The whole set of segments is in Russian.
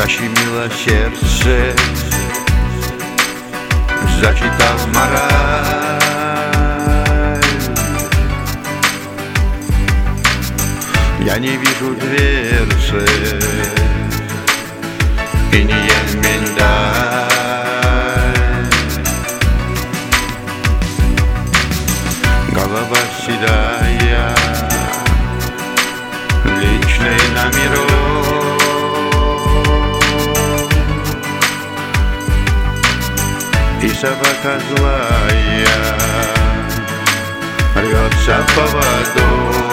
Защемило сердце, зачитал мораль. Я не вижу дверцы и не ем миндаль. Голова седая, личный номерок. И собака злая рвется в поводу.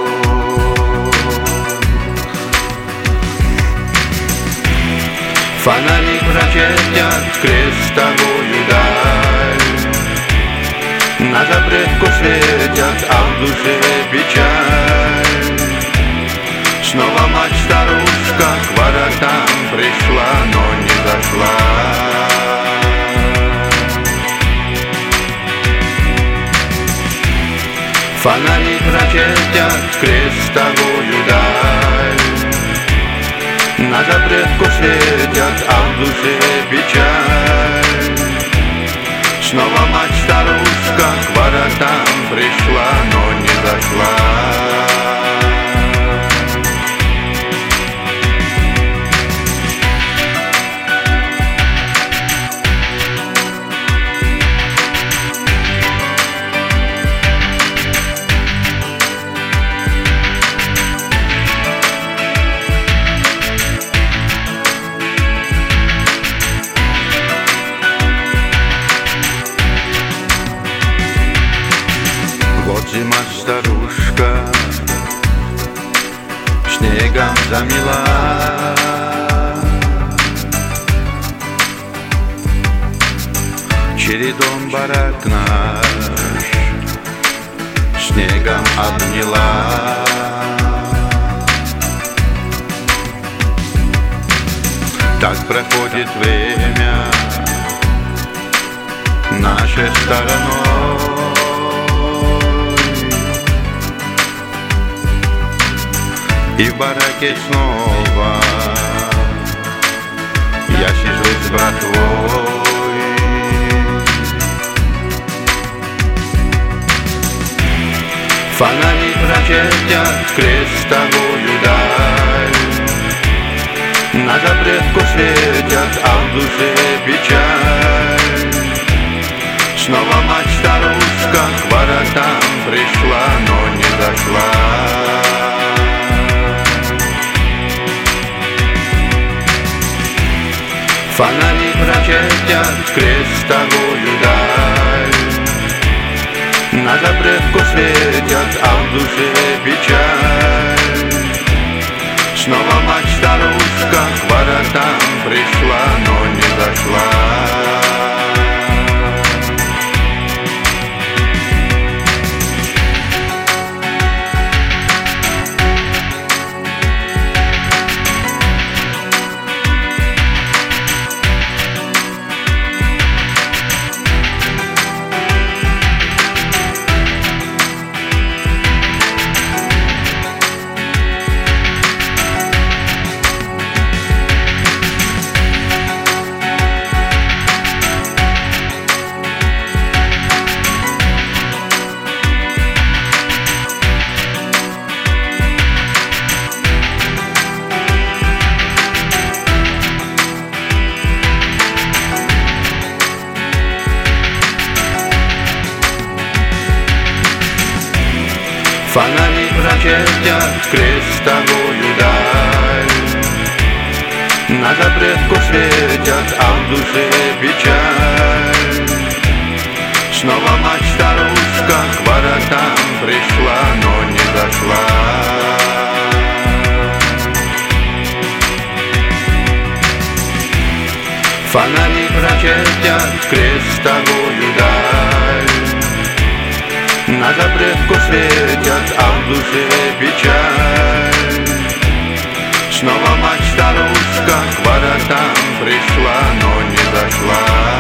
Фонари прочертят крестовую даль, на запретку светят, а в душе печаль. Снова мать-старушка к воротам пришла, но не зашла. Фонари прочертят крестовую даль, на запретку светят, а в душе печаль. Снова мать-старушка к воротам пришла, но не зашла. Вот зима старушка снегом замела, чередом барак наш снегом обняла. Так проходит время нашей стороной. И в бараке снова я сижу с братвой. Фонари прочертят крестовую даль, на запретку светят, а в душе печаль. Снова мать-старушка к воротам пришла, но не зашла. Фонари прочертят крестовую даль, на запретку светят, а в душе печаль. Снова мать-старушка к воротам пришла, но не зашла. Фонари прочертят крестовую даль, на запретку светят, а в душе печаль. Снова мать-старушка к воротам пришла, но не зашла. Фонари прочертят крестовую даль, на запретку светят, а в душе печаль. Снова мать-старушка к воротам пришла, но не зашла.